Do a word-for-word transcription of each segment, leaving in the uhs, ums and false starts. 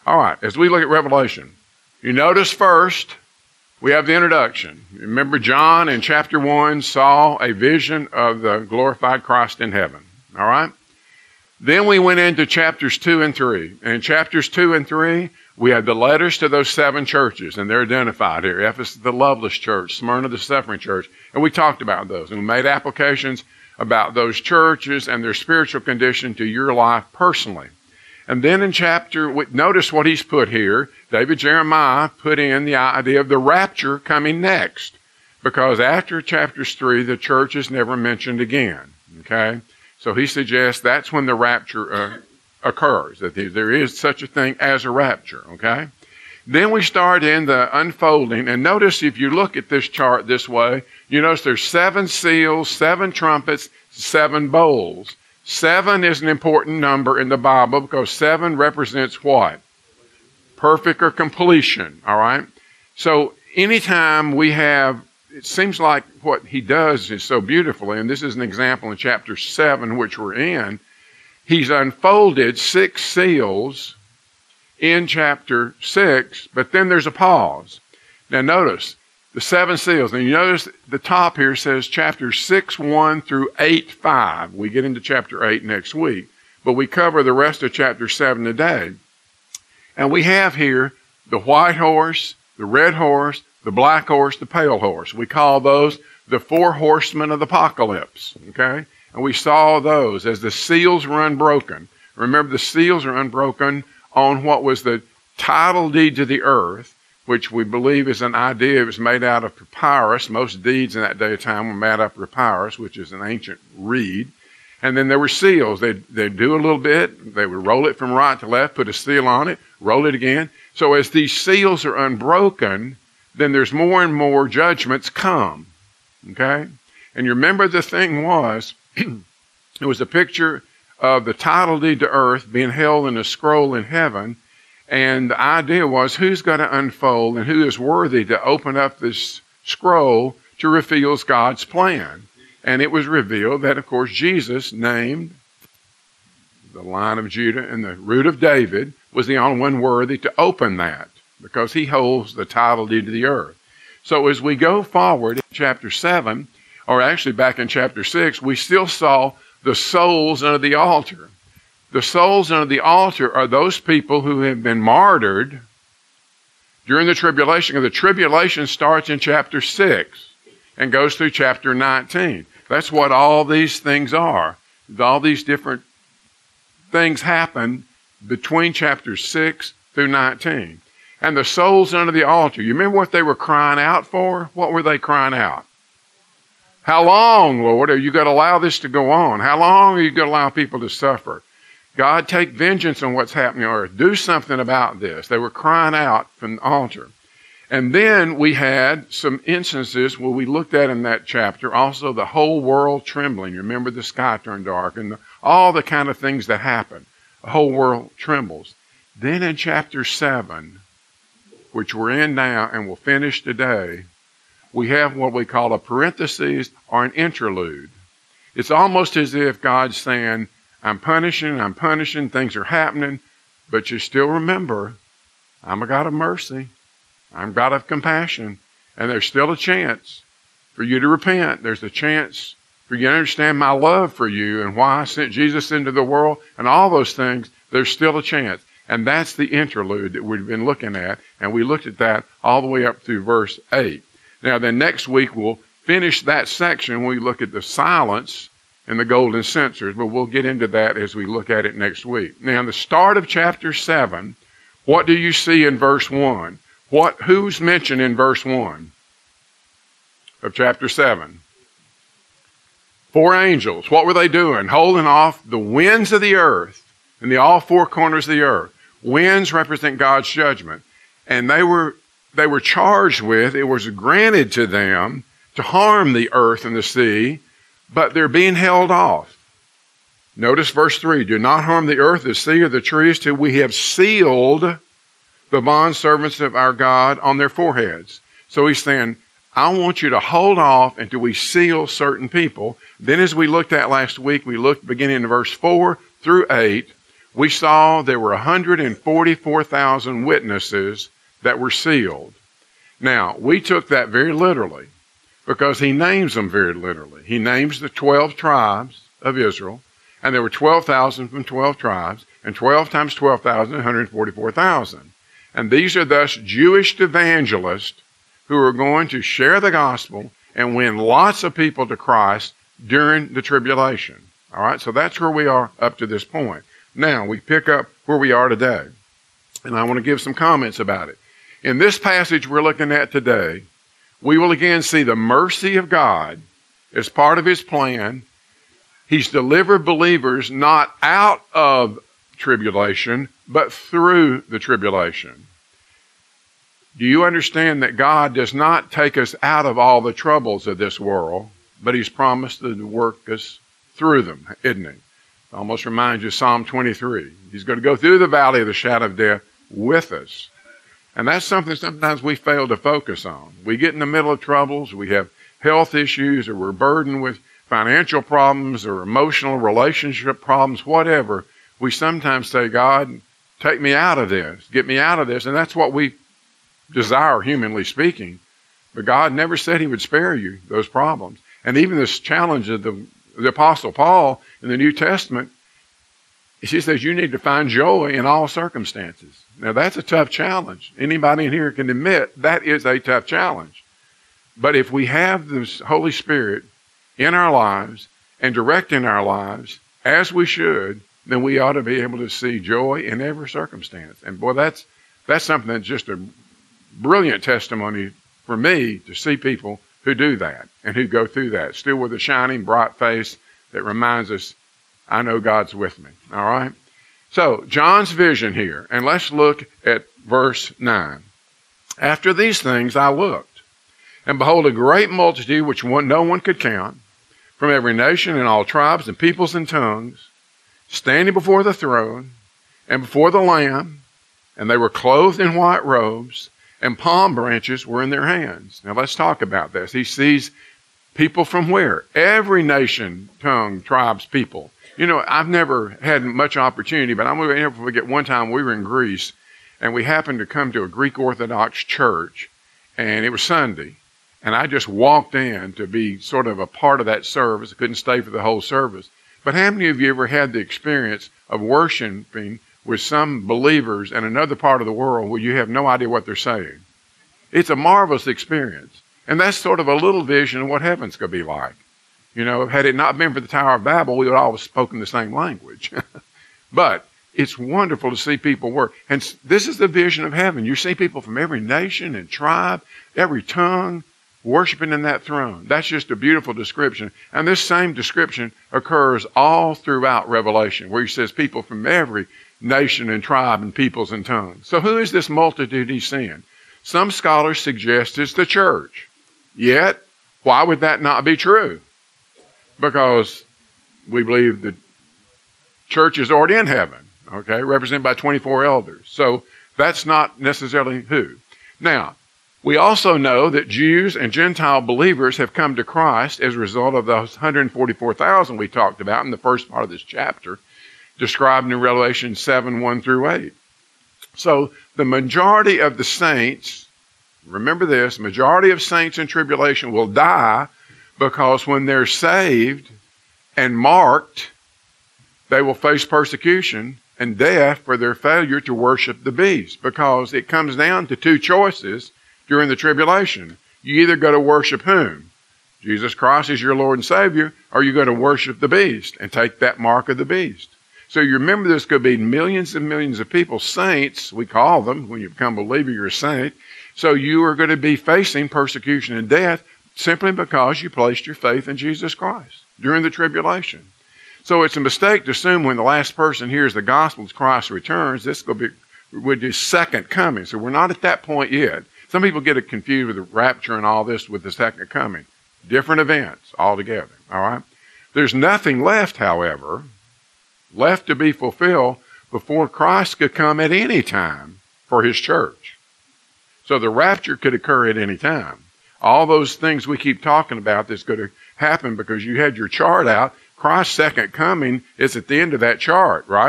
All right, as we look at Revelation, you notice first we have the introduction. Remember, John in chapter one saw a vision of the glorified Christ in heaven. All right? Then we went into chapters two and three. And in chapters two and three, we had the letters to those seven churches, and they're identified here. Ephesus, the loveless church. Smyrna, the suffering church. And we talked about those, and we made applications about those churches and their spiritual condition to your life personally. And then in chapter, notice what he's put here. David Jeremiah put in the idea of the rapture coming next. Because after chapters three, the church is never mentioned again. Okay? So he suggests that's when the rapture uh, occurs. That there is such a thing as a rapture. Okay? Then we start in the unfolding. And notice if you look at this chart this way, you notice there's seven seals, seven trumpets, seven bowls. Seven is an important number in the Bible because seven represents what? Perfect or completion, all right? So anytime we have, it seems like what he does is so beautifully, and this is an example in chapter seven, which we're in, he's unfolded six seals in chapter six, but then there's a pause. Now notice, the seven seals. And you notice the top here says chapter six, one through eight, five. We get into chapter eight next week. But we cover the rest of chapter seven today. And we have here the white horse, the red horse, the black horse, the pale horse. We call those the four horsemen of the apocalypse. Okay? And we saw those as the seals were unbroken. Remember, the seals are unbroken on what was the title deed to the earth, which we believe is an idea. It was made out of papyrus. Most deeds in that day of time were made out of papyrus, which is an ancient reed. And then there were seals. They'd, they'd do a little bit. They would roll it from right to left, put a seal on it, roll it again. So as these seals are unbroken, then there's more and more judgments come. Okay? And you remember the thing was, it was a picture of the title deed to earth being held in a scroll in heaven. And the idea was who's going to unfold and who is worthy to open up this scroll to reveal God's plan. And it was revealed that, of course, Jesus, named the Lion of Judah and the Root of David, was the only one worthy to open that because he holds the title deed to the earth. So as we go forward in chapter seven, or actually back in chapter six, we still saw the souls under the altar. The souls under the altar are those people who have been martyred during the tribulation. And the tribulation starts in chapter six and goes through chapter nineteen. That's what all these things are. All these different things happen between chapter six through nineteen. And the souls under the altar, you remember what they were crying out for? What were they crying out? How long, Lord, are you going to allow this to go on? How long are you going to allow people to suffer? God, take vengeance on what's happening on earth. Do something about this. They were crying out from the altar. And then we had some instances where we looked at in that chapter, also the whole world trembling. You remember the sky turned dark and the, all the kind of things that happen. The whole world trembles. Then in chapter seven, which we're in now and we'll finish today, we have what we call a parenthesis or an interlude. It's almost as if God's saying, I'm punishing, I'm punishing, things are happening, but you still remember, I'm a God of mercy. I'm a God of compassion. And there's still a chance for you to repent. There's a chance for you to understand my love for you and why I sent Jesus into the world and all those things. There's still a chance. And that's the interlude that we've been looking at. And we looked at that all the way up through verse eight. Now then next week we'll finish that section when we look at the silence and the golden censers, but we'll get into that as we look at it next week. Now, in the start of chapter seven, what do you see in verse one? What, who's mentioned in verse one of chapter seven? Four angels. What were they doing? Holding off the winds of the earth and the all four corners of the earth. Winds represent God's judgment. And they were, they were charged with, it was granted to them to harm the earth and the sea, but they're being held off. Notice verse three, do not harm the earth, the sea, or the trees till we have sealed the bondservants of our God on their foreheads. So he's saying, I want you to hold off until we seal certain people. Then as we looked at last week, we looked beginning in verse four through eight, we saw there were one hundred forty-four thousand witnesses that were sealed. Now, we took that very literally because he names them very literally. He names the twelve tribes of Israel, and there were twelve thousand from twelve tribes, and twelve times twelve thousand, one hundred forty-four thousand. And these are thus Jewish evangelists who are going to share the gospel and win lots of people to Christ during the tribulation. All right, so that's where we are up to this point. Now, we pick up where we are today, and I want to give some comments about it. In this passage we're looking at today, we will again see the mercy of God as part of his plan. He's delivered believers not out of tribulation, but through the tribulation. Do you understand that God does not take us out of all the troubles of this world, but he's promised to work us through them, isn't he? It almost reminds you of Psalm twenty-three. He's going to go through the valley of the shadow of death with us. And that's something sometimes we fail to focus on. We get in the middle of troubles, we have health issues, or we're burdened with financial problems or emotional relationship problems, whatever. We sometimes say, God, take me out of this, get me out of this. And that's what we desire, humanly speaking. But God never said he would spare you those problems. And even this challenge of the, the Apostle Paul in the New Testament, he says you need to find joy in all circumstances. Now that's a tough challenge. Anybody in here can admit that is a tough challenge. But if we have the Holy Spirit in our lives and directing our lives as we should, then we ought to be able to see joy in every circumstance. And boy, that's that's something that's just a brilliant testimony for me to see people who do that and who go through that, still with a shining, bright face that reminds us, I know God's with me. All right? So, John's vision here, and let's look at verse nine. After these things I looked, and behold, a great multitude which one, no one could count, from every nation and all tribes and peoples and tongues, standing before the throne and before the Lamb, and they were clothed in white robes, and palm branches were in their hands. Now let's talk about this. He sees people from where? Every nation, tongue, tribes, people. You know, I've never had much opportunity, but I'm going to never forget one time we were in Greece, and we happened to come to a Greek Orthodox church, and it was Sunday. And I just walked in to be sort of a part of that service. I couldn't stay for the whole service. But how many of you ever had the experience of worshiping with some believers in another part of the world where you have no idea what they're saying? It's a marvelous experience. And that's sort of a little vision of what heaven's going to be like. You know, had it not been for the Tower of Babel, we would all have spoken the same language. But it's wonderful to see people work. And this is the vision of heaven. You see people from every nation and tribe, every tongue, worshiping in that throne. That's just a beautiful description. And this same description occurs all throughout Revelation, where he says people from every nation and tribe and peoples and tongues. So who is this multitude he's seeing? Some scholars suggest it's the church. Yet, why would that not be true? Because we believe the church is already in heaven, okay, represented by twenty-four elders. So that's not necessarily who. Now, we also know that Jews and Gentile believers have come to Christ as a result of those one hundred forty-four thousand we talked about in the first part of this chapter, described in Revelation seven, one through eight. So the majority of the saints, remember this, majority of saints in tribulation will die because when they're saved and marked, they will face persecution and death for their failure to worship the beast, because it comes down to two choices during the tribulation. You either go to worship whom? Jesus Christ is your Lord and Savior, or you go to worship the beast and take that mark of the beast. So you remember there's going to be millions and millions of people, saints, we call them. When you become a believer, you're a saint. So you are going to be facing persecution and death simply because you placed your faith in Jesus Christ during the tribulation. So it's a mistake to assume when the last person hears the gospel as Christ returns, this will be with his second coming. So we're not at that point yet. Some people get it confused with the rapture and all this with the second coming. Different events altogether, all right? There's nothing left, however, left to be fulfilled before Christ could come at any time for his church. So the rapture could occur at any time. All those things we keep talking about that's going to happen because you had your chart out, Christ's second coming is at the end of that chart, right?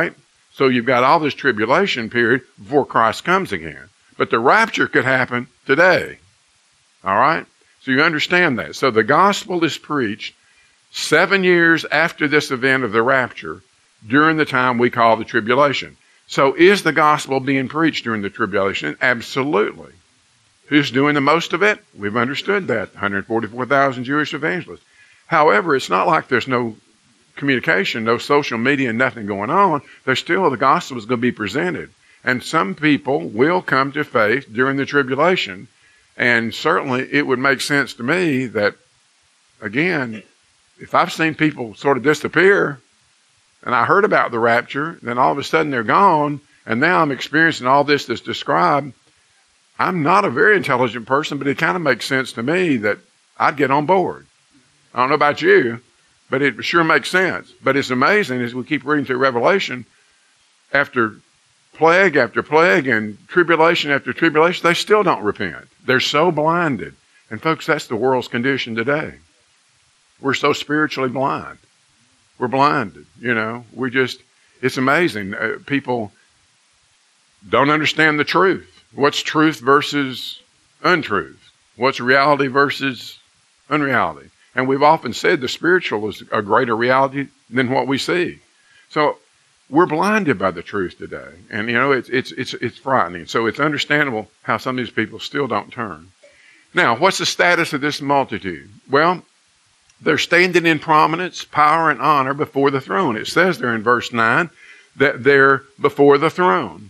So you've got all this tribulation period before Christ comes again. But the rapture could happen today. All right? So you understand that. So the gospel is preached seven years after this event of the rapture during the time we call the tribulation. So is the gospel being preached during the tribulation? Absolutely. Who's doing the most of it? We've understood that. one hundred forty-four thousand Jewish evangelists. However, it's not like there's no communication, no social media, nothing going on. There's still, the gospel is going to be presented. And some people will come to faith during the tribulation. And certainly it would make sense to me that, again, if I've seen people sort of disappear and I heard about the rapture, then all of a sudden they're gone, and now I'm experiencing all this that's described, I'm not a very intelligent person, but it kind of makes sense to me that I'd get on board. I don't know about you, but it sure makes sense. But it's amazing as we keep reading through Revelation, after plague after plague and tribulation after tribulation, they still don't repent. They're so blinded. And folks, that's the world's condition today. We're so spiritually blind. We're blinded, you know. We just, it's amazing. Uh, people don't understand the truth. What's truth versus untruth? What's reality versus unreality? And we've often said the spiritual is a greater reality than what we see. So we're blinded by the truth today. And, you know, it's, it's, it's, it's frightening. So it's understandable how some of these people still don't turn. Now, what's the status of this multitude? Well, they're standing in prominence, power, and honor before the throne. It says there in verse nine that they're before the throne,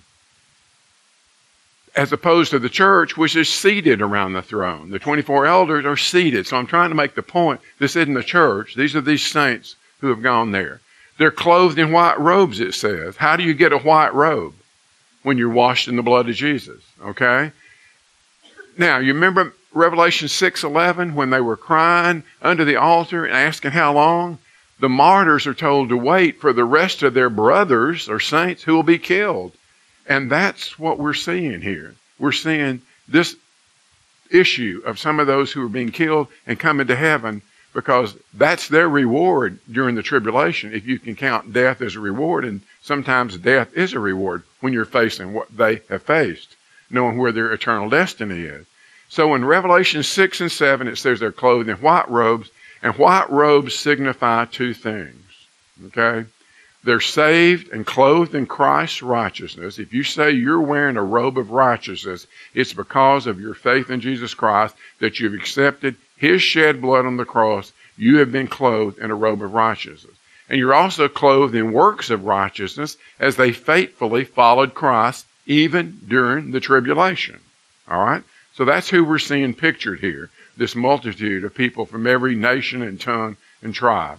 as opposed to the church, which is seated around the throne. The twenty-four elders are seated. So I'm trying to make the point, this isn't the church. These are these saints who have gone there. They're clothed in white robes, it says. How do you get a white robe? When you're washed in the blood of Jesus, okay? Now, you remember Revelation six eleven, when they were crying under the altar and asking how long? The martyrs are told to wait for the rest of their brothers or saints who will be killed. And that's what we're seeing here. We're seeing this issue of some of those who are being killed and coming to heaven, because that's their reward during the tribulation, if you can count death as a reward. And sometimes death is a reward when you're facing what they have faced, knowing where their eternal destiny is. So in Revelation six and seven, it says they're clothed in white robes, and white robes signify two things, okay? They're saved and clothed in Christ's righteousness. If you say you're wearing a robe of righteousness, it's because of your faith in Jesus Christ that you've accepted His shed blood on the cross. You have been clothed in a robe of righteousness. And you're also clothed in works of righteousness as they faithfully followed Christ even during the tribulation. All right? So that's who we're seeing pictured here, this multitude of people from every nation and tongue and tribe.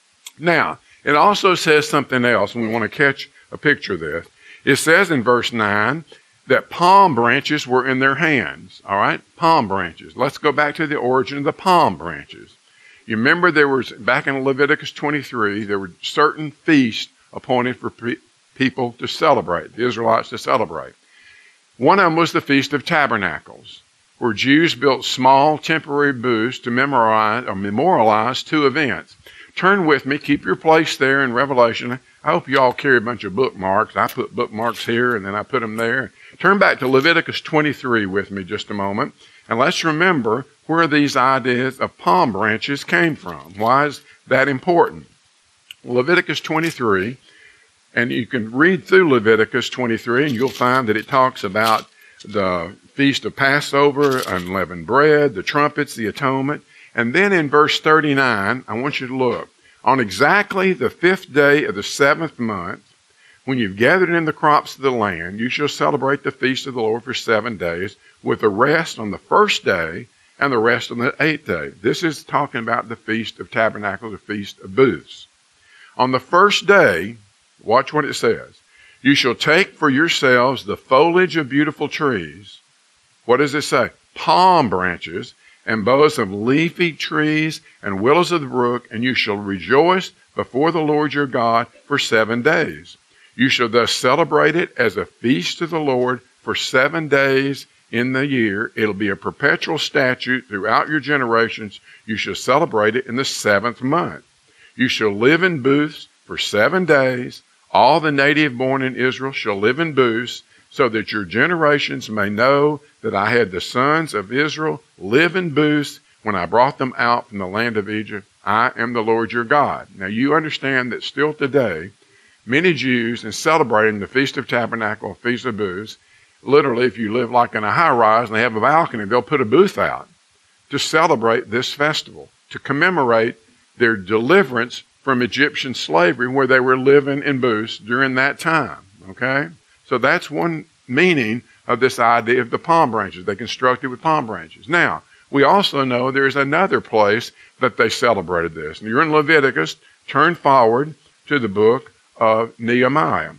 Now, it also says something else, and we want to catch a picture of this. It says in verse nine that palm branches were in their hands. All right? Palm branches. Let's go back to the origin of the palm branches. You remember there was, back in Leviticus twenty-three, there were certain feasts appointed for pe- people to celebrate, the Israelites to celebrate. One of them was the Feast of Tabernacles, where Jews built small temporary booths to memorize or memorialize two events. Turn with me, keep your place there in Revelation. I hope you all carry a bunch of bookmarks. I put bookmarks here and then I put them there. Turn back to Leviticus twenty-three with me just a moment. And let's remember where these ideas of palm branches came from. Why is that important? Leviticus twenty-three, and you can read through Leviticus twenty-three and you'll find that it talks about the Feast of Passover, unleavened bread, the trumpets, the atonement. And then in verse thirty-nine, I want you to look. On exactly the fifth day of the seventh month, when you've gathered in the crops of the land, you shall celebrate the feast of the Lord for seven days, with the rest on the first day and the rest on the eighth day. This is talking about the Feast of Tabernacles, the Feast of Booths. On the first day, watch what it says. You shall take for yourselves the foliage of beautiful trees. What does it say? Palm branches and boughs of leafy trees and willows of the brook, and you shall rejoice before the Lord your God for seven days. You shall thus celebrate it as a feast to the Lord for seven days in the year. It'll be a perpetual statute throughout your generations. You shall celebrate it in the seventh month. You shall live in booths for seven days. All the native born in Israel shall live in booths, so that your generations may know that I had the sons of Israel live in booths when I brought them out from the land of Egypt. I am the Lord your God. Now you understand that still today, many Jews, in celebrating the Feast of Tabernacle, Feast of Booths, literally if you live like in a high-rise and they have a balcony, they'll put a booth out to celebrate this festival, to commemorate their deliverance from Egyptian slavery where they were living in booths during that time, okay? So that's one meaning of this idea of the palm branches. They constructed with palm branches. Now, we also know there's another place that they celebrated this. And you're in Leviticus, turn forward to the book of Nehemiah.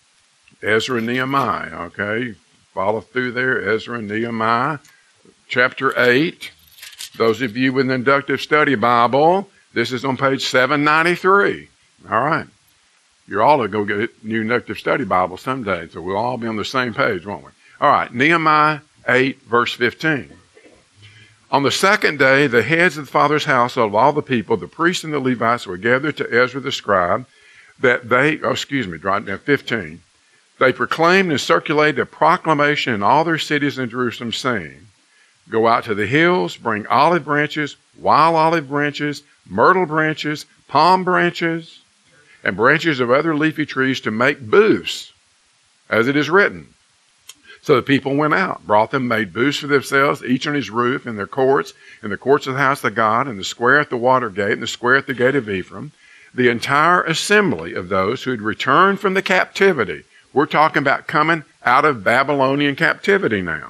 Ezra and Nehemiah, okay? Follow through there, Ezra and Nehemiah, chapter eight. Those of you with an inductive study Bible, this is on page seven ninety-three. All right. You're all to go get a new inductive study Bible someday, so we'll all be on the same page, won't we? All right, Nehemiah eight, verse fifteen. On the second day, the heads of the father's household of all the people, the priests and the Levites, were gathered to Ezra the scribe, that they, oh, excuse me, right now, fifteen. They proclaimed and circulated a proclamation in all their cities in Jerusalem, saying, go out to the hills, bring olive branches, wild olive branches, myrtle branches, palm branches, and branches of other leafy trees to make booths, as it is written. So the people went out, brought them, made booths for themselves, each on his roof, in their courts, in the courts of the house of God, in the square at the water gate, in the square at the gate of Ephraim, the entire assembly of those who had returned from the captivity. We're talking about coming out of Babylonian captivity now.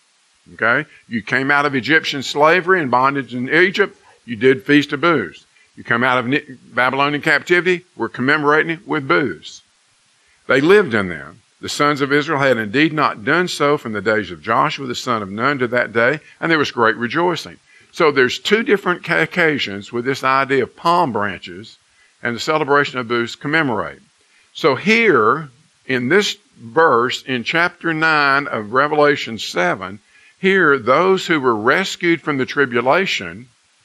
Okay? You came out of Egyptian slavery and bondage in Egypt, you did Feast of Booths. You come out of Babylonian captivity, we're commemorating it with booths. They lived in them. The sons of Israel had indeed not done so from the days of Joshua, the son of Nun, to that day, and there was great rejoicing. So there's two different occasions with this idea of palm branches and the celebration of booths commemorate. So here, in this verse, in chapter nine of Revelation seven, here, those who were rescued from the tribulation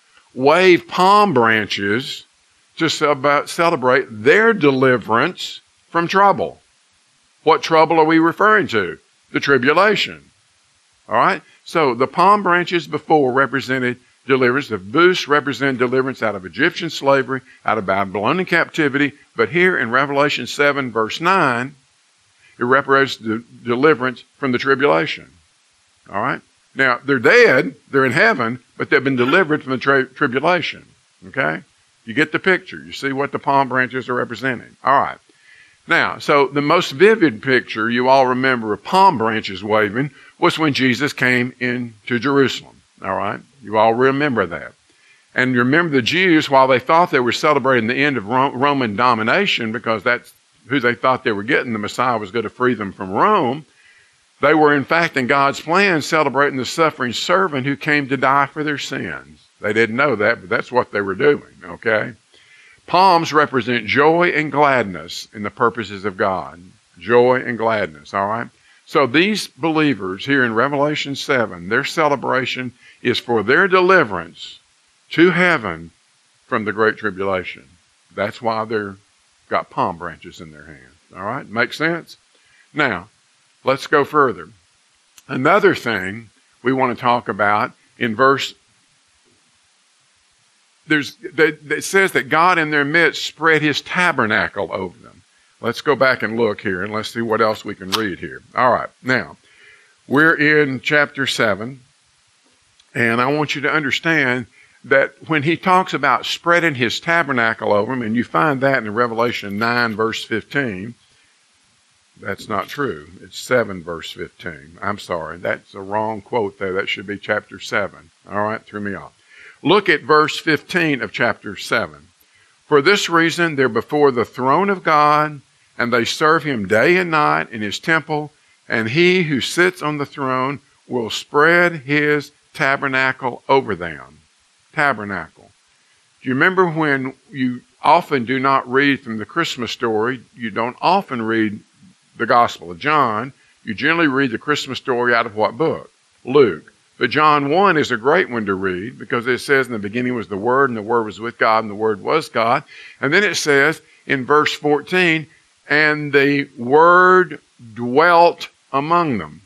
wave palm branches to celebrate their deliverance from trouble. What trouble are we referring to? The tribulation. All right? So the palm branches before represented deliverance. The booths represent deliverance out of Egyptian slavery, out of Babylonian captivity. But here in Revelation seven, verse nine, it represents the deliverance from the tribulation. All right? Now, they're dead, they're in heaven, but they've been delivered from the tri- tribulation. Okay? You get the picture. You see what the palm branches are representing. All right. Now, so the most vivid picture you all remember of palm branches waving was when Jesus came into Jerusalem. All right? You all remember that. And you remember the Jews, while they thought they were celebrating the end of Roman domination because that's who they thought they were getting, the Messiah was going to free them from Rome, they were, in fact, in God's plan, celebrating the suffering servant who came to die for their sins. They didn't know that, but that's what they were doing, okay? Palms represent joy and gladness in the purposes of God. Joy and gladness, all right? So these believers here in Revelation seven, their celebration is for their deliverance to heaven from the Great Tribulation. That's why they've got palm branches in their hands, all right? Makes sense? Now, let's go further. Another thing we want to talk about in verse, there's, it says that God in their midst spread his tabernacle over them. Let's go back and look here and let's see what else we can read here. All right, now, we're in chapter seven, and I want you to understand that when he talks about spreading his tabernacle over them, and you find that in Revelation nine, verse fifteen, that's not true. It's seven, verse fifteen. I'm sorry. That's a wrong quote there. That should be chapter seven. All right, threw me off. Look at verse fifteen of chapter seven. For this reason, they're before the throne of God, and they serve him day and night in his temple, and he who sits on the throne will spread his tabernacle over them. Tabernacle. Do you remember when you often do not read from the Christmas story? You don't often read the Gospel of John. You generally read the Christmas story out of what book? Luke. But John one is a great one to read because it says in the beginning was the Word, and the Word was with God, and the Word was God. And then it says in verse fourteen, and the Word dwelt among them.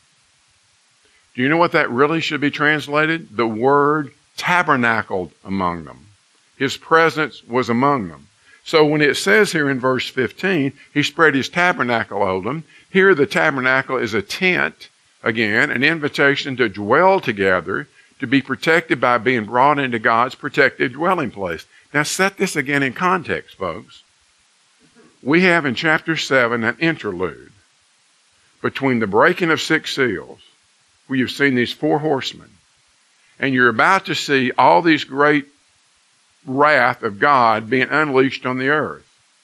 Do you know what that really should be translated? The Word tabernacled among them. His presence was among them. So when it says here in verse fifteen, he spread his tabernacle over them, here the tabernacle is a tent, again, an invitation to dwell together, to be protected by being brought into God's protected dwelling place. Now set this again in context, folks. We have in chapter seven an interlude between the breaking of six seals, where you've seen these four horsemen, and you're about to see all these great wrath of God being unleashed on the earth.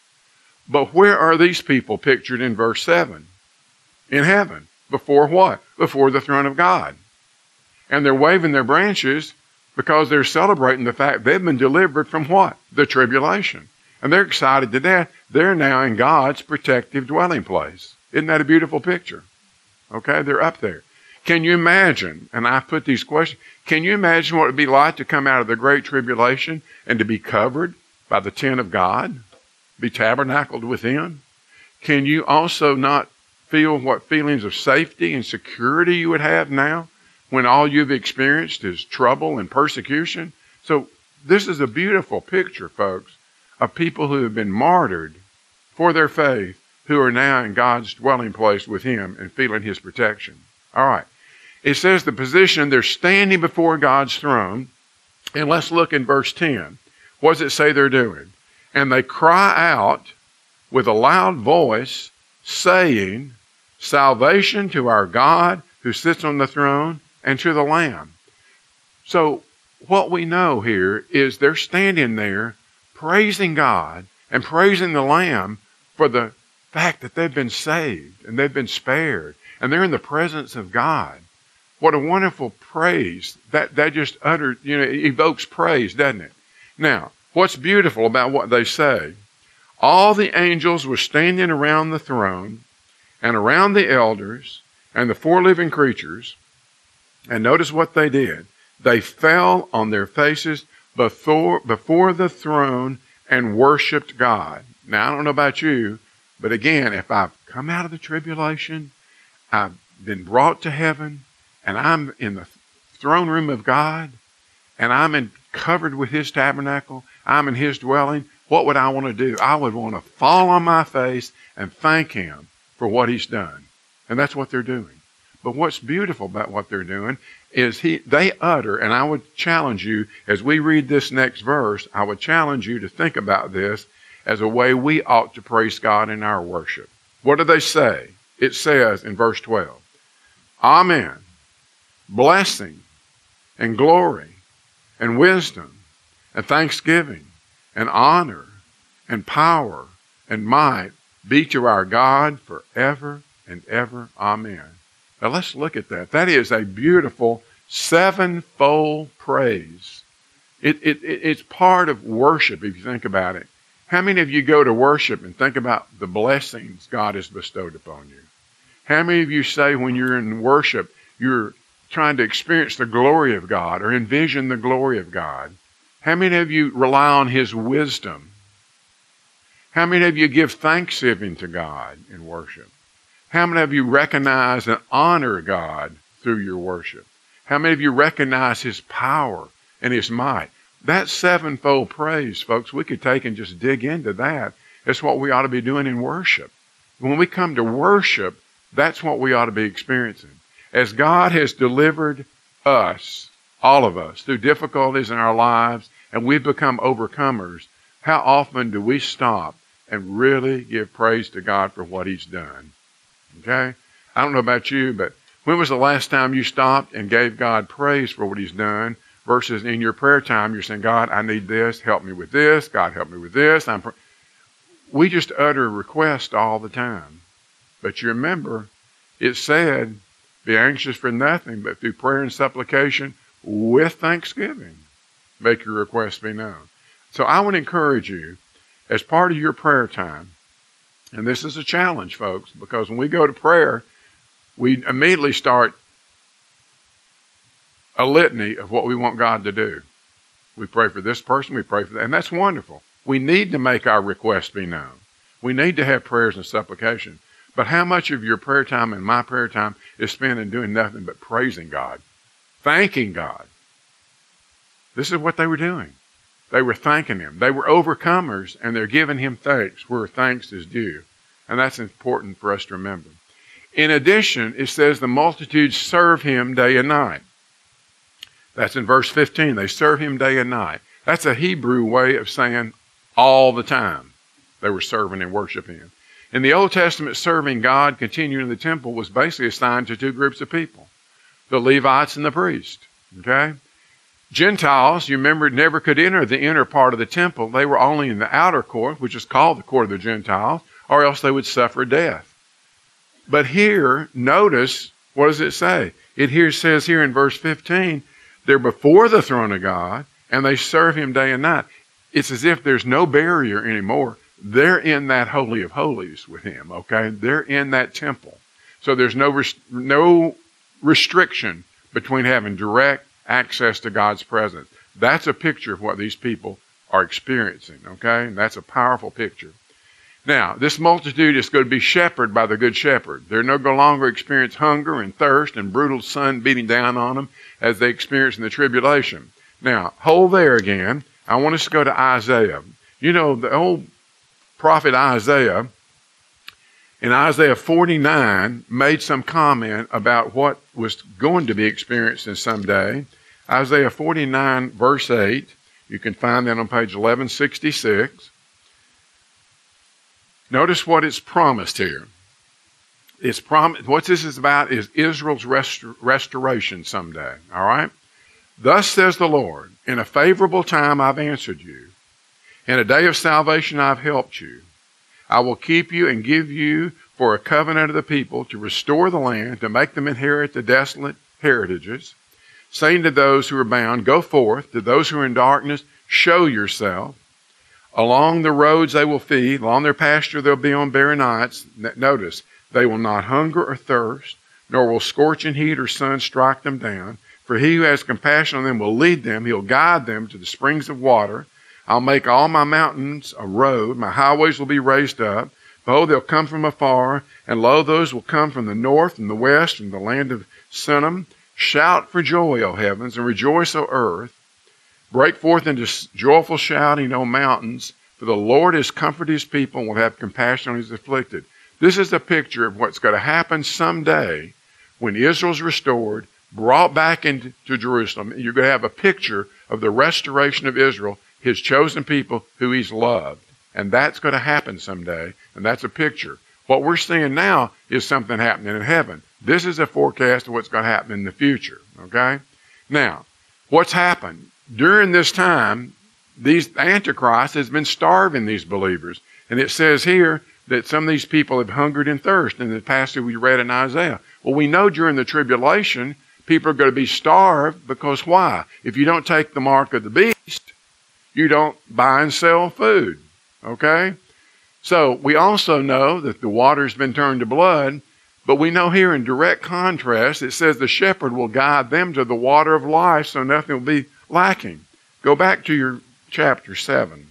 But where are these people pictured in verse seven? In heaven. Before what? Before the throne of God. And they're waving their branches because they're celebrating the fact they've been delivered from what? The tribulation. And they're excited to death. They're now in God's protective dwelling place. Isn't that a beautiful picture? Okay, they're up there. Can you imagine, and I put these questions, can you imagine what it would be like to come out of the great tribulation and to be covered by the tent of God, be tabernacled within? Can you also not feel what feelings of safety and security you would have now when all you've experienced is trouble and persecution? So this is a beautiful picture, folks, of people who have been martyred for their faith, who are now in God's dwelling place with him and feeling his protection. All right. It says the position, they're standing before God's throne. And let's look in verse ten. What does it say they're doing? And they cry out with a loud voice, saying, salvation to our God who sits on the throne and to the Lamb. So what we know here is they're standing there praising God and praising the Lamb for the fact that they've been saved and they've been spared and they're in the presence of God. What a wonderful praise. That, that just uttered, you know, it evokes praise, doesn't it? Now, what's beautiful about what they say? All the angels were standing around the throne and around the elders and the four living creatures. And notice what they did. They fell on their faces before, before the throne and worshiped God. Now, I don't know about you, but again, if I've come out of the tribulation, I've been brought to heaven, and I'm in the throne room of God, and I'm in, covered with his tabernacle, I'm in his dwelling, what would I want to do? I would want to fall on my face and thank him for what he's done. And that's what they're doing. But what's beautiful about what they're doing is he, they utter, and I would challenge you, as we read this next verse, I would challenge you to think about this as a way we ought to praise God in our worship. What do they say? It says in verse twelve, Amen. Blessing and glory and wisdom and thanksgiving and honor and power and might be to our God forever and ever. Amen. Now let's look at that. That is a beautiful sevenfold praise. It, it, it, it's part of worship if you think about it. How many of you go to worship and think about the blessings God has bestowed upon you? How many of you say when you're in worship, you're trying to experience the glory of God or envision the glory of God? How many of you rely on his wisdom? How many of you give thanksgiving to God in worship? How many of you recognize and honor God through your worship? How many of you recognize his power and his might? That sevenfold praise, folks, we could take and just dig into that. It's what we ought to be doing in worship. When we come to worship, that's what we ought to be experiencing. As God has delivered us, all of us, through difficulties in our lives, and we've become overcomers, how often do we stop and really give praise to God for what he's done? Okay? I don't know about you, but when was the last time you stopped and gave God praise for what he's done versus in your prayer time you're saying, God, I need this, help me with this, God, help me with this. I'm pr-. We just utter requests all the time. But you remember, it said, be anxious for nothing, but through prayer and supplication with thanksgiving, make your requests be known. So I would encourage you, as part of your prayer time, and this is a challenge, folks, because when we go to prayer, we immediately start a litany of what we want God to do. We pray for this person, we pray for that, and that's wonderful. We need to make our requests be known. We need to have prayers and supplication. But how much of your prayer time and my prayer time is spent in doing nothing but praising God, thanking God? This is what they were doing. They were thanking Him. They were overcomers, and they're giving Him thanks where thanks is due. And that's important for us to remember. In addition, it says the multitudes serve Him day and night. That's in verse fifteen. They serve Him day and night. That's a Hebrew way of saying all the time they were serving and worshiping Him. In the Old Testament, serving God, continuing in the temple, was basically assigned to two groups of people, the Levites and the priests. Okay? Gentiles, you remember, never could enter the inner part of the temple. They were only in the outer court, which is called the court of the Gentiles, or else they would suffer death. But here, notice, what does it say? It here says here in verse fifteen, they're before the throne of God, and they serve Him day and night. It's as if there's no barrier anymore. They're in that Holy of Holies with Him, okay? They're in that temple. So there's no rest- no restriction between having direct access to God's presence. That's a picture of what these people are experiencing, okay? And that's a powerful picture. Now, this multitude is going to be shepherded by the Good Shepherd. They're no longer experience hunger and thirst and brutal sun beating down on them as they experienced in the tribulation. Now, hold there again. I want us to go to Isaiah. You know, the old prophet Isaiah, in Isaiah forty-nine, made some comment about what was going to be experienced in someday. Isaiah forty-nine, verse eight. You can find that on page eleven sixty-six. Notice what it's promised here. It's prom- what this is about is Israel's rest- restoration someday. All right? Thus says the Lord, in a favorable time I've answered you. In a day of salvation I've helped you. I will keep you and give you for a covenant of the people to restore the land, to make them inherit the desolate heritages, saying to those who are bound, go forth, to those who are in darkness, show yourself. Along the roads they will feed, along their pasture they'll be on barren nights. Notice, they will not hunger or thirst, nor will scorching heat or sun strike them down. For he who has compassion on them will lead them. He'll guide them to the springs of water. I'll make all my mountains a road. My highways will be raised up. Behold, they'll come from afar. And lo, those will come from the north and the west, from the land of Sinim. Shout for joy, O heavens, and rejoice, O earth. Break forth into joyful shouting, O mountains, for the Lord has comforted His people and will have compassion on His afflicted. This is a picture of what's going to happen someday when Israel's restored, brought back into Jerusalem. You're going to have a picture of the restoration of Israel, His chosen people who He's loved. And that's going to happen someday, and that's a picture. What we're seeing now is something happening in heaven. This is a forecast of what's going to happen in the future, okay? Now, what's happened? During this time, these Antichrist has been starving these believers. And it says here that some of these people have hungered and thirsted in the passage we read in Isaiah. Well, we know during the tribulation, people are going to be starved because why? If you don't take the mark of the beast, you don't buy and sell food, okay? So we also know that the water's been turned to blood, but we know here in direct contrast, it says the shepherd will guide them to the water of life so nothing will be lacking. Go back to your chapter seven.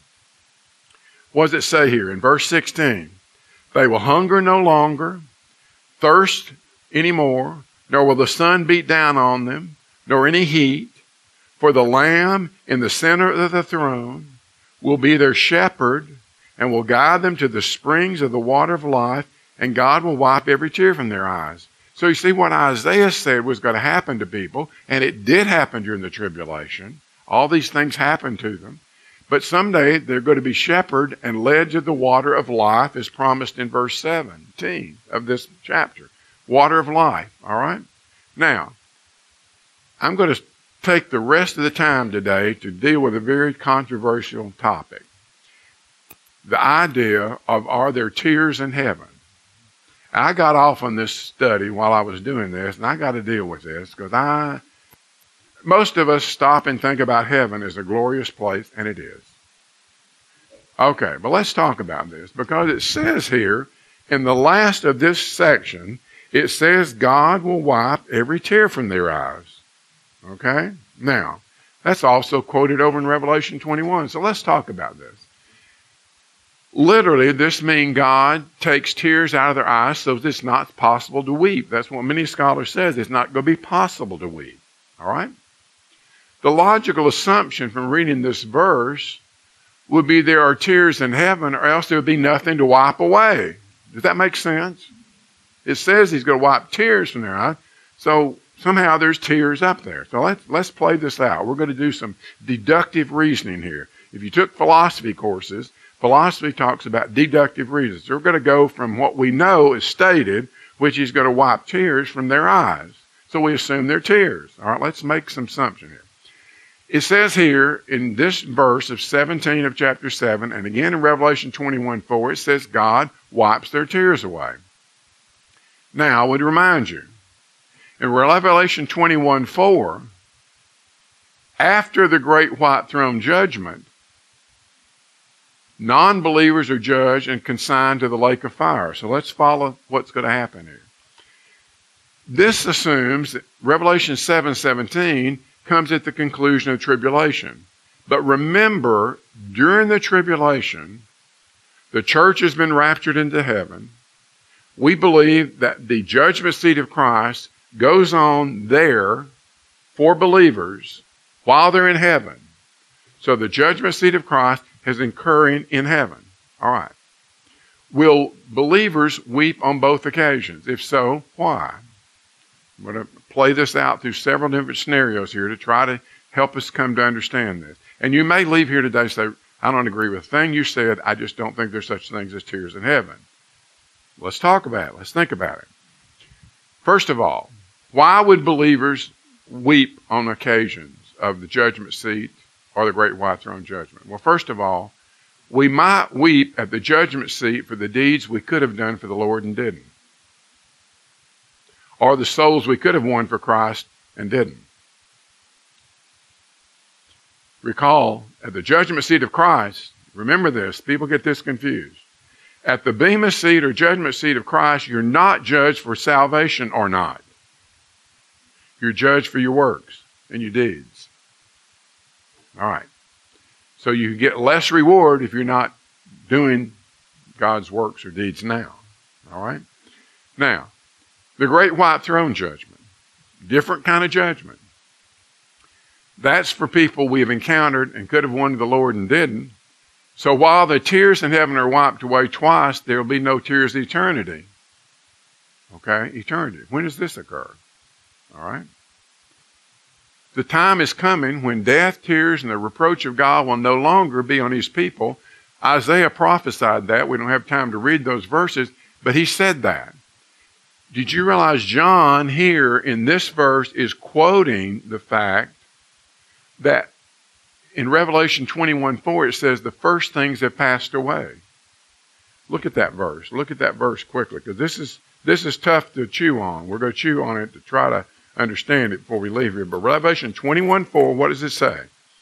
What does it say here in verse sixteen? They will hunger no longer, thirst any more, nor will the sun beat down on them, nor any heat. For the Lamb in the center of the throne will be their shepherd and will guide them to the springs of the water of life, and God will wipe every tear from their eyes. So you see what Isaiah said was going to happen to people, and it did happen during the tribulation. All these things happened to them. But someday they're going to be shepherded and led to the water of life as promised in verse seventeen of this chapter. Water of life, all right? Now, I'm going to take the rest of the time today to deal with a very controversial topic. The idea of are there tears in heaven? I got off on this study while I was doing this, and I got to deal with this because I, most of us stop and think about heaven as a glorious place, and it is. Okay, but let's talk about this because it says here in the last of this section, it says God will wipe every tear from their eyes. Okay? Now, that's also quoted over in Revelation twenty-one, so let's talk about this. Literally, this means God takes tears out of their eyes so that it's not possible to weep. That's what many scholars says. It's not going to be possible to weep. All right? The logical assumption from reading this verse would be there are tears in heaven, or else there would be nothing to wipe away. Does that make sense? It says he's going to wipe tears from their eyes, so somehow there's tears up there. So let's, let's play this out. We're going to do some deductive reasoning here. If you took philosophy courses, philosophy talks about deductive reasons. So we're going to go from what we know is stated, which is going to wipe tears from their eyes. So we assume they're tears. All right, let's make some assumption here. It says here in this verse of seventeen of chapter seven, and again in Revelation twenty-one four, it says God wipes their tears away. Now, I would remind you, in Revelation twenty-one four, after the great white throne judgment, non-believers are judged and consigned to the lake of fire. So let's follow what's going to happen here. This assumes that Revelation seven seventeen comes at the conclusion of tribulation. But remember, during the tribulation, the church has been raptured into heaven. We believe that the judgment seat of Christ goes on there for believers while they're in heaven. So the judgment seat of Christ is occurring in heaven. All right. Will believers weep on both occasions? If so, why? I'm going to play this out through several different scenarios here to try to help us come to understand this. And you may leave here today and say, I don't agree with a thing you said. I just don't think there's such things as tears in heaven. Let's talk about it. Let's think about it. First of all, why would believers weep on occasions of the judgment seat or the great white throne judgment? Well, first of all, we might weep at the judgment seat for the deeds we could have done for the Lord and didn't. Or the souls we could have won for Christ and didn't. Recall, at the judgment seat of Christ, remember this, people get this confused. At the bema seat or judgment seat of Christ, you're not judged for salvation or not. You're judged for your works and your deeds. All right. So you get less reward if you're not doing God's works or deeds now. All right. Now, the great white throne judgment, different kind of judgment. That's for people we have encountered and could have won the Lord and didn't. So while the tears in heaven are wiped away twice, there will be no tears of eternity. Okay, eternity. When does this occur? All right. The time is coming when death, tears, and the reproach of God will no longer be on his people. Isaiah prophesied that. We don't have time to read those verses, but he said that. Did you realize John here in this verse is quoting the fact that in Revelation twenty-one four it says the first things have passed away. Look at that verse. Look at that verse quickly, because this is this is tough to chew on. We're going to chew on it to try to understand it before we leave here. But Revelation twenty-one four, what does it say?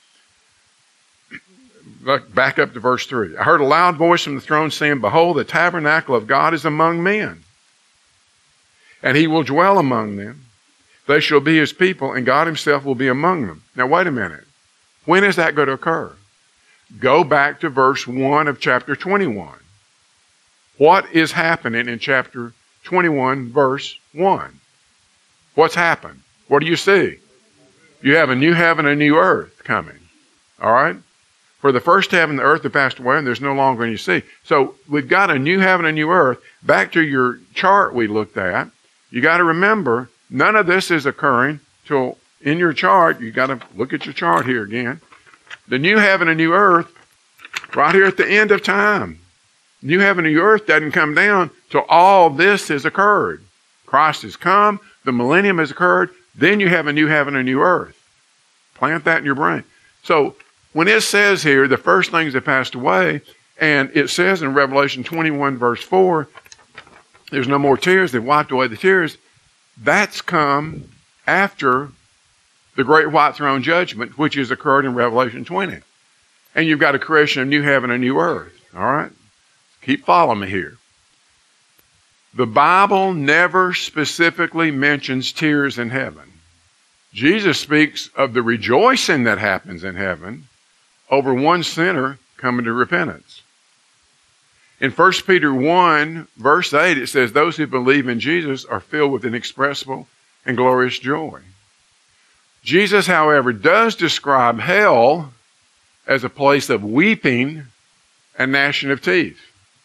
Look, back up to verse three. I heard a loud voice from the throne saying, behold, the tabernacle of God is among men, and he will dwell among them. They shall be his people, and God himself will be among them. Now, wait a minute. When is that going to occur? Go back to verse one of chapter twenty-one. What is happening in chapter twenty-one, verse one? What's happened? What do you see? You have a new heaven and a new earth coming. All right? For the first heaven and the earth have passed away, and there's no longer any sea. So we've got a new heaven and a new earth. Back to your chart we looked at. You got to remember, none of this is occurring till in your chart. You got to look at your chart here again. The new heaven and new earth, right here at the end of time. New heaven and new earth doesn't come down till all this has occurred. Christ has come, the millennium has occurred, then you have a new heaven and new earth. Plant that in your brain. So when it says here, the first things have passed away, and it says in Revelation twenty-one verse four, there's no more tears, they've wiped away the tears. That's come after the great white throne judgment, which has occurred in Revelation twenty. And you've got a creation of new heaven and new earth. All right? Keep following me here. The Bible never specifically mentions tears in heaven. Jesus speaks of the rejoicing that happens in heaven over one sinner coming to repentance. In First Peter one, verse eight, it says, those who believe in Jesus are filled with inexpressible and glorious joy. Jesus, however, does describe hell as a place of weeping and gnashing of teeth.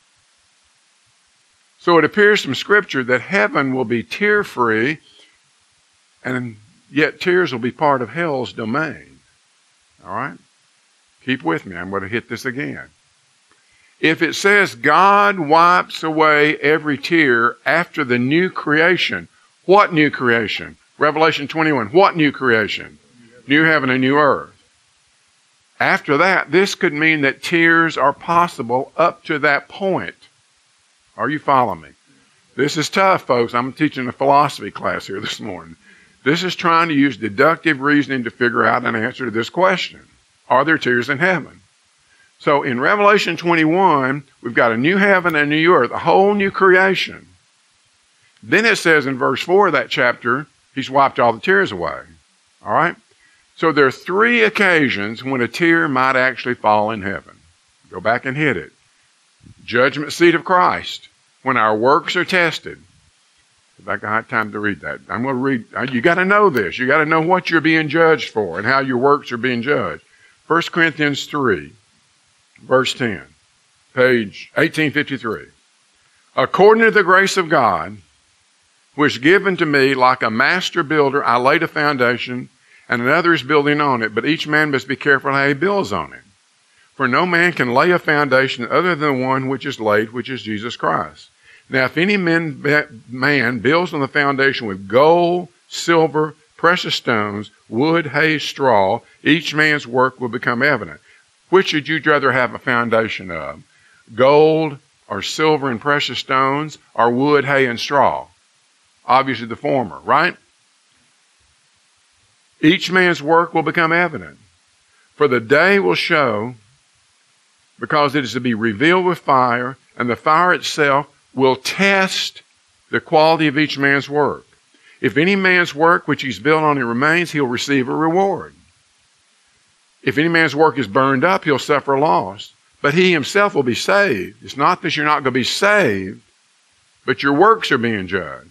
So it appears from Scripture that heaven will be tear-free, and yet tears will be part of hell's domain. All right? Keep with me. I'm going to hit this again. If it says God wipes away every tear after the new creation, what new creation? Revelation twenty-one, what new creation? New heaven and new earth. After that, this could mean that tears are possible up to that point. Are you following me? This is tough, folks. I'm teaching a philosophy class here this morning. This is trying to use deductive reasoning to figure out an answer to this question. Are there tears in heaven? So in Revelation twenty-one, we've got a new heaven and a new earth, a whole new creation. Then it says in verse four of that chapter, he's wiped all the tears away. All right? So there are three occasions when a tear might actually fall in heaven. Go back and hit it. Judgment seat of Christ, when our works are tested. If I got time to read that. I'm going to read. You got to know this. You got to know what you're being judged for and how your works are being judged. First Corinthians three. Verse ten, page eighteen fifty-three. According to the grace of God, which is given to me like a master builder, I laid a foundation, and another is building on it, but each man must be careful how he builds on it. For no man can lay a foundation other than one which is laid, which is Jesus Christ. Now, if any man, man builds on the foundation with gold, silver, precious stones, wood, hay, straw, each man's work will become evident. Which would you rather have a foundation of? Gold or silver and precious stones or wood, hay, and straw? Obviously the former, right? Each man's work will become evident. For the day will show, because it is to be revealed with fire, and the fire itself will test the quality of each man's work. If any man's work which he's built on it remains, he'll receive a reward. If any man's work is burned up, he'll suffer loss. But he himself will be saved. It's not that you're not going to be saved, but your works are being judged.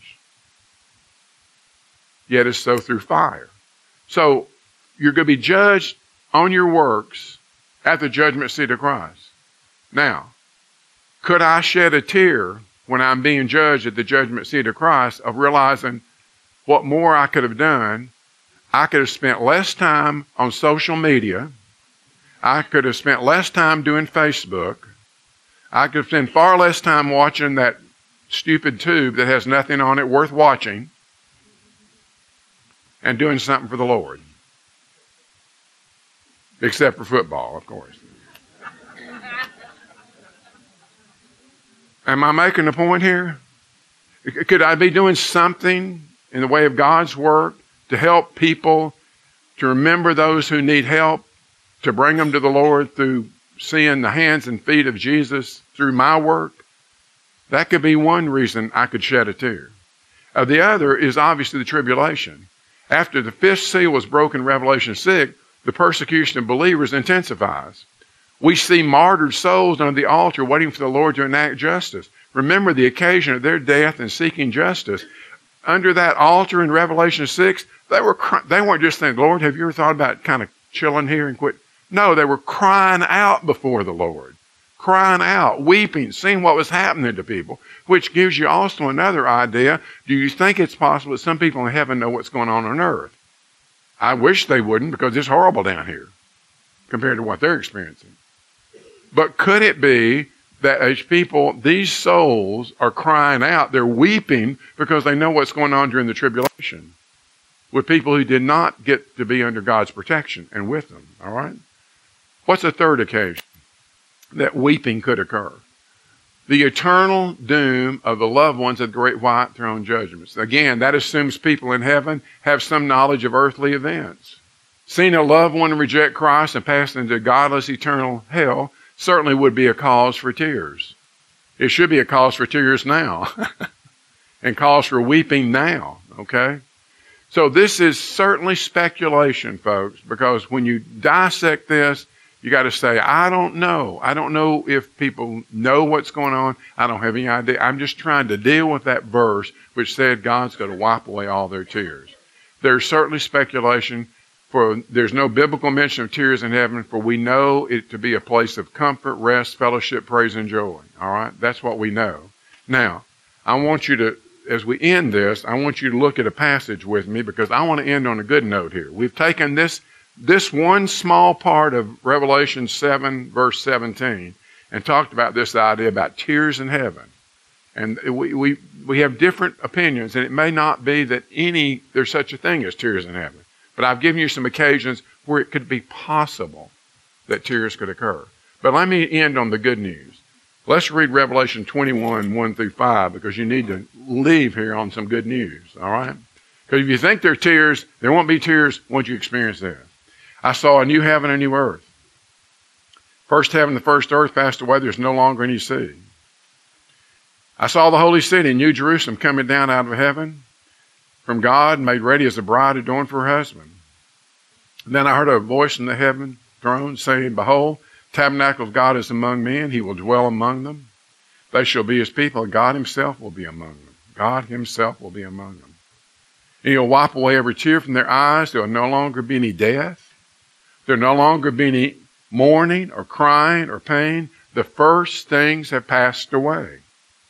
Yet it's so through fire. So you're going to be judged on your works at the judgment seat of Christ. Now, could I shed a tear when I'm being judged at the judgment seat of Christ of realizing what more I could have done? I could have spent less time on social media. I could have spent less time doing Facebook. I could spend far less time watching that stupid tube that has nothing on it worth watching and doing something for the Lord. Except for football, of course. Am I making a point here? Could I be doing something in the way of God's work to help people, to remember those who need help, to bring them to the Lord through seeing the hands and feet of Jesus through my work? That could be one reason I could shed a tear. Uh, the other is obviously the tribulation. After the fifth seal was broken in Revelation six, the persecution of believers intensifies. We see martyred souls on the altar waiting for the Lord to enact justice. Remember the occasion of their death and seeking justice. Under that altar in Revelation six, they were they weren't just saying, Lord, have you ever thought about kind of chilling here and quit? No, they were crying out before the Lord. Crying out, weeping, seeing what was happening to people, which gives you also another idea. Do you think it's possible that some people in heaven know what's going on on earth? I wish they wouldn't, because it's horrible down here compared to what they're experiencing. But could it be that as people, these souls are crying out, they're weeping because they know what's going on during the tribulation with people who did not get to be under God's protection and with them, all right? What's a third occasion that weeping could occur? The eternal doom of the loved ones at the great white throne judgments. Again, that assumes people in heaven have some knowledge of earthly events. Seeing a loved one reject Christ and pass into godless eternal hell certainly would be a cause for tears. It should be a cause for tears now and cause for weeping now, okay? So this is certainly speculation, folks, because when you dissect this, You got to say, I don't know. I don't know if people know what's going on. I don't have any idea. I'm just trying to deal with that verse which said God's going to wipe away all their tears. There's certainly speculation, for there's no biblical mention of tears in heaven, for we know it to be a place of comfort, rest, fellowship, praise, and joy. All right? That's what we know. Now, I want you to, as we end this, I want you to look at a passage with me, because I want to end on a good note here. We've taken this This one small part of Revelation seven, verse seventeen, and talked about this idea about tears in heaven. And we, we, we have different opinions, and it may not be that any, there's such a thing as tears in heaven. But I've given you some occasions where it could be possible that tears could occur. But let me end on the good news. Let's read Revelation twenty-one, one through five, because you need to leave here on some good news, all right? Because if you think there are tears, there won't be tears once you experience this. I saw a new heaven and a new earth. First heaven and the first earth passed away. There's no longer any sea. I saw the holy city, New Jerusalem, coming down out of heaven from God, made ready as a bride adorned for her husband. And then I heard a voice from the heaven throne saying, Behold, the tabernacle of God is among men. He will dwell among them. They shall be his people, and God himself will be among them. God himself will be among them. And he'll wipe away every tear from their eyes. There will no longer be any death. There'll no longer be any mourning or crying or pain. The first things have passed away.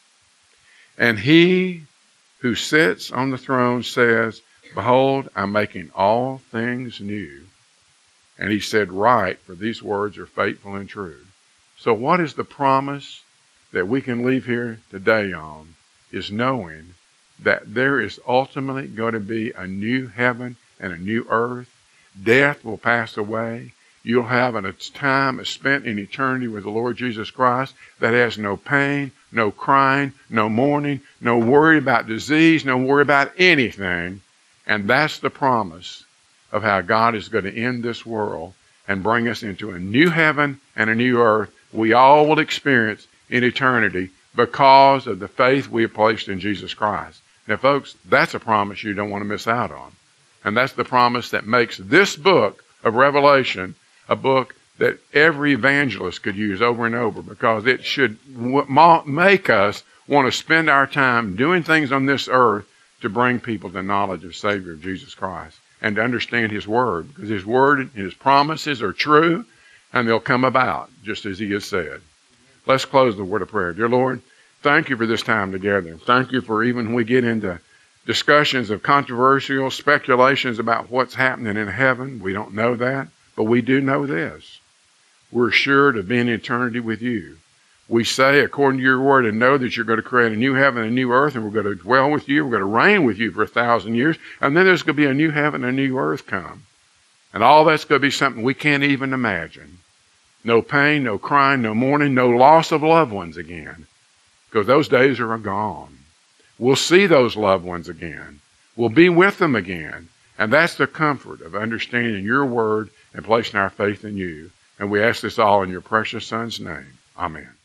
And he who sits on the throne says, Behold, I'm making all things new. And he said, Write, for these words are faithful and true. So what is the promise that we can leave here today on? Is knowing that there is ultimately going to be a new heaven and a new earth. Death will pass away. You'll have a time spent in eternity with the Lord Jesus Christ that has no pain, no crying, no mourning, no worry about disease, no worry about anything. And that's the promise of how God is going to end this world and bring us into a new heaven and a new earth we all will experience in eternity because of the faith we have placed in Jesus Christ. Now, folks, that's a promise you don't want to miss out on. And that's the promise that makes this book of Revelation a book that every evangelist could use over and over, because it should w- make us want to spend our time doing things on this earth to bring people to the knowledge of Savior of Jesus Christ and to understand his word, because his word and his promises are true and they'll come about just as he has said. Let's close the word of prayer. Dear Lord, thank you for this time together. Thank you for even when we get into discussions of controversial speculations about what's happening in heaven. We don't know that, but we do know this. We're assured of being in eternity with you. We say, according to your word, and know that you're going to create a new heaven and a new earth, and we're going to dwell with you. We're going to reign with you for a thousand years, and then there's going to be a new heaven and a new earth come. And all that's going to be something we can't even imagine. No pain, no crying, no mourning, no loss of loved ones again, because those days are gone. We'll see those loved ones again. We'll be with them again. And that's the comfort of understanding your word and placing our faith in you. And we ask this all in your precious Son's name. Amen.